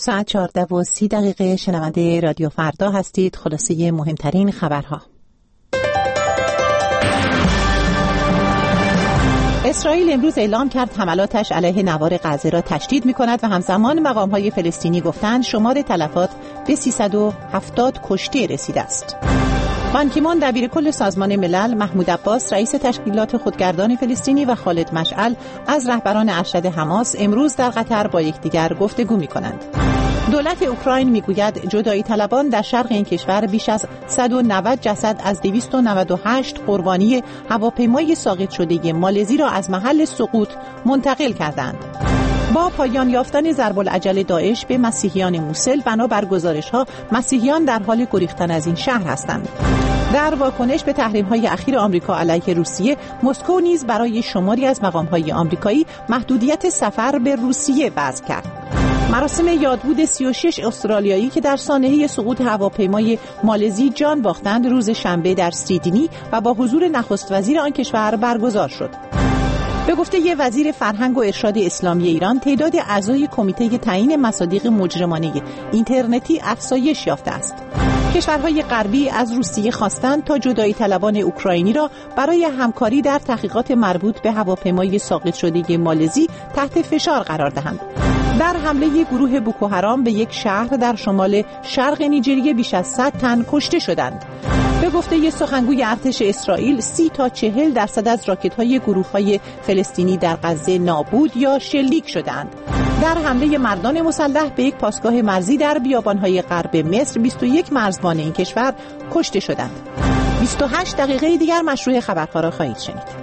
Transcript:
ساعت 14:30 شنونده رادیو فردا هستید. خلاصه مهمترین خبرها. اسرائیل امروز اعلام کرد حملاتش علیه نوار غزه را تشدید می‌کند و همزمان مقام‌های فلسطینی گفتند شمار تلفات به 370 کشته رسیده است. بان کی مون دبیر کل سازمان ملل، محمود عباس رئیس تشکیلات خودگردان فلسطینی و خالد مشعل از رهبران ارشد حماس امروز در قطر با یکدیگر گفتگو می‌کنند. دولت اوکراین میگوید جدایی طلبان در شرق این کشور بیش از 190 جسد از 298 قربانی هواپیمای ساقط شده مالزی را از محل سقوط منتقل کردند. با پایان یافتن ضرب العجل داعش به مسیحیان موسل، بنابر گزارش‌ها مسیحیان در حال گریختن از این شهر هستند. در واکنش به تحریم‌های اخیر آمریکا علیه روسیه، مسکو نیز برای شماری از مقام‌های آمریکایی محدودیت سفر به روسیه وضع کرد. مراسم یادبود 36 استرالیایی که در سانحه سقوط هواپیمای مالزی جان باختند روز شنبه در سیدنی و با حضور نخست وزیر آن کشور برگزار شد. به گفته وزیر فرهنگ و ارشاد اسلامی ایران، تعداد اعضای کمیته تعیین مصادیق مجرمانه اینترنتی افزایش یافته است. کشورهای غربی از روسیه خواستند تا جدایی طلبان اوکراینی را برای همکاری در تحقیقات مربوط به هواپیمای ساقط شده مالزی تحت فشار قرار دهند. در حمله گروه بوکو حرام به یک شهر در شمال شرق نیجریه بیش از 100 تن کشته شدند. به گفته سخنگوی ارتش اسرائیل، 30 تا 40% از راکت‌های گروه‌های فلسطینی در غزه نابود یا شلیک شدند. در حمله مردان مسلح به یک پاسگاه مرزی در بیابان‌های غرب مصر، 21 مرزبان این کشور کشته شدند. 28 دقیقه دیگر مشروع خبرها را خواهید شنید.